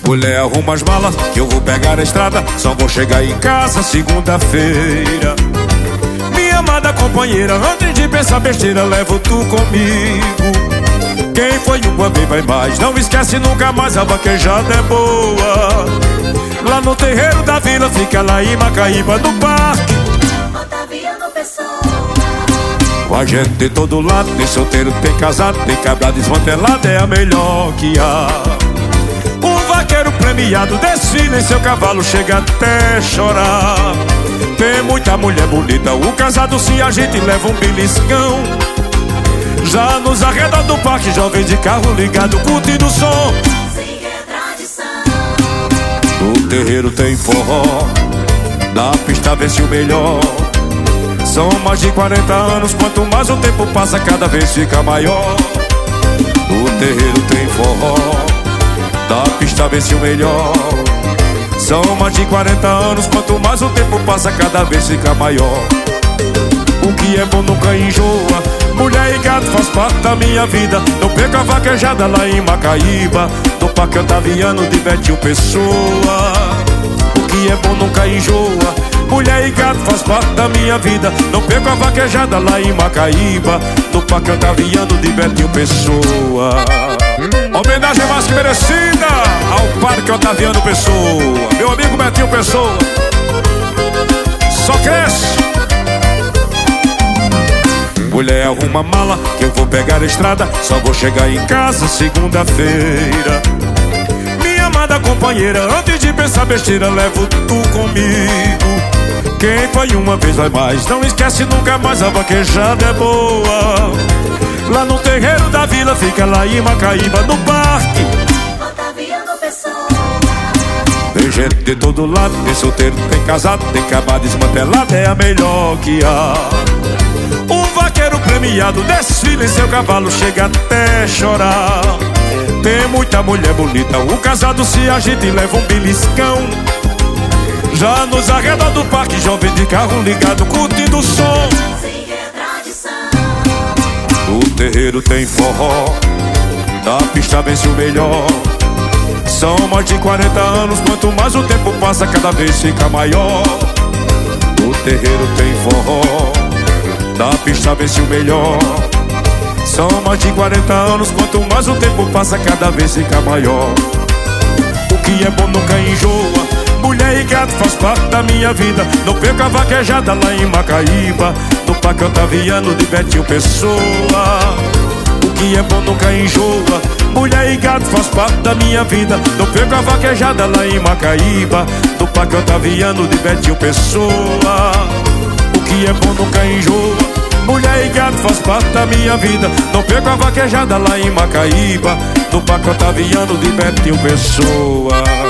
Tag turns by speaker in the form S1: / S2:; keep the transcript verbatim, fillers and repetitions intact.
S1: Mulher, arruma as malas que eu vou pegar a estrada. Só vou chegar em casa segunda-feira. Minha amada companheira, antes de pensar besteira, levo tu comigo. Quem foi uma vez vai mais, não esquece nunca mais, a vaquejada é boa. Lá no terreiro da vila, fica lá em Macaíba, no parque Otaviano Pessoa. Com a gente de todo lado, tem solteiro, tem casado, tem cabra desmantelado, é a melhor que há. Um vaqueiro premiado desfila em seu cavalo, chega até chorar. Tem muita mulher bonita, o casado se agita e leva um beliscão. Já nos arredores do parque, jovem de carro ligado, curtindo o som. Sim, é tradição. No terreiro tem forró, na pista vence o melhor. São mais de quarenta anos, quanto mais o tempo passa, cada vez fica maior. No terreiro tem forró, na pista vence o melhor. São mais de quarenta anos, quanto mais o tempo passa, cada vez fica maior. O que é bom nunca enjoa, mulher e gato faz parte da minha vida. Não perco a vaquejada lá em Macaíba, no Parque Otaviano de Betinho Pessoa. O que é bom nunca enjoa, mulher e gato faz parte da minha vida. Não perco a vaquejada lá em Macaíba, no Parque Otaviano de Betinho Pessoa. Homenagem mais que merecida ao Parque Otaviano Pessoa. Meu amigo Betinho Pessoa, só cresce. Mulher, arruma a mala que eu vou pegar a estrada. Só vou chegar em casa segunda-feira. Minha amada companheira, antes de pensar besteira, levo tu comigo. Quem foi uma vez vai mais, não esquece nunca mais, a vaquejada é boa. Lá no terreiro da vila, fica lá em Macaíba, no parque Otaviano Pessoa. Tem gente de todo lado, tem solteiro, tem casado, tem cabra desmantelado, é a melhor que há. Um vaqueiro premiado desfila em seu cavalo, chega até chorar. Tem muita mulher bonita, o casado se agita e leva um beliscão. Já nos arredores do parque, jovem de carro ligado, curtindo o som. Sim, é tradição. No terreiro tem forró, na pista vence o melhor. São mais de quarenta anos, quanto mais o tempo passa, cada vez fica maior. No terreiro tem forró, na pista vence o melhor. São mais de quarenta anos, quanto mais o tempo passa, cada vez fica maior. O que é bom nunca enjoa, mulher e gato faz parte da minha vida. Não perco a vaquejada lá em Macaíba, no Parque Otaviano de Betinho Pessoa. O que é bom nunca enjoa, mulher e gato faz parte da minha vida. Não perco a vaquejada lá em Macaíba, no Parque Otaviano de Betinho Pessoa. O que é bom nunca enjoa, mulher e gato faz parte da minha vida. Não perco a vaquejada lá em Macaíba, no Parque Otaviano de Betinho Pessoa.